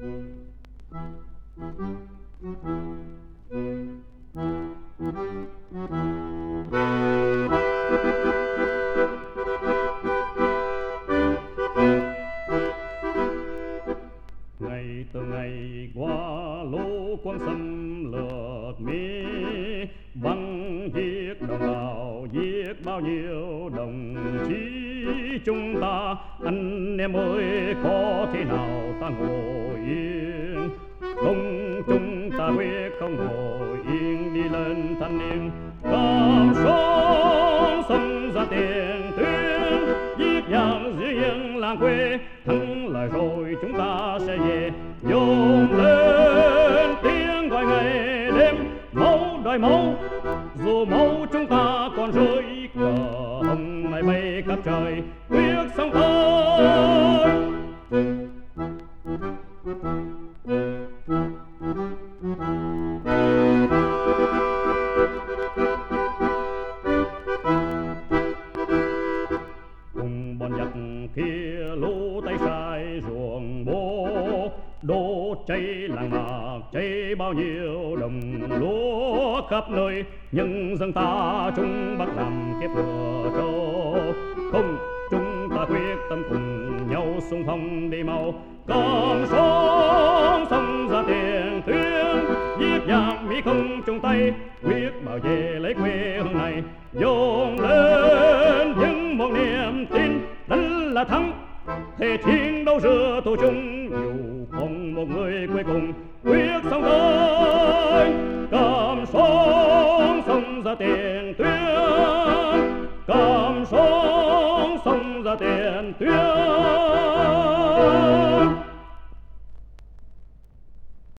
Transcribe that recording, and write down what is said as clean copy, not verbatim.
Ngày từ ngày qua lũ quân xâm lược Mỹ, bắn giết đồng bào, giết bao nhiêu đồng chí chúng ta. Anh em ơi, có thế nào ta ngồi yên? Không, chúng ta quyết không ngồi yên. Đi lên thanh niên cầm súng xông ra tiền tuyến, giết giặc giữ yên làng quê. Thắng lợi rồi chúng ta sẽ về, dồn lên tiếng gọi ngày đêm. Máu đòi máu, dù máu chúng ta còn rơi, cờ hồng này bay khắp trời, quyết sống tới. Cùng bọn giặc kia lũ tay sai ruộng bố, đốt cháy làng mạc, cháy bao nhiêu đồng lúa khắp nơi. Nhưng dân ta chúng bắt làm kiếp lửa trâu. Không, chúng ta quyết tâm cùng nhau xung phong đi mau, cầm súng xông ra tiền tuyến, giết giặc Mỹ không chung tay, quyết bảo vệ lấy quê hương này. Dồn lên những một niềm tin, đánh là thắng, thề chiến đấu giữa tù chung. Dù không một người cuối cùng quyết sống tới.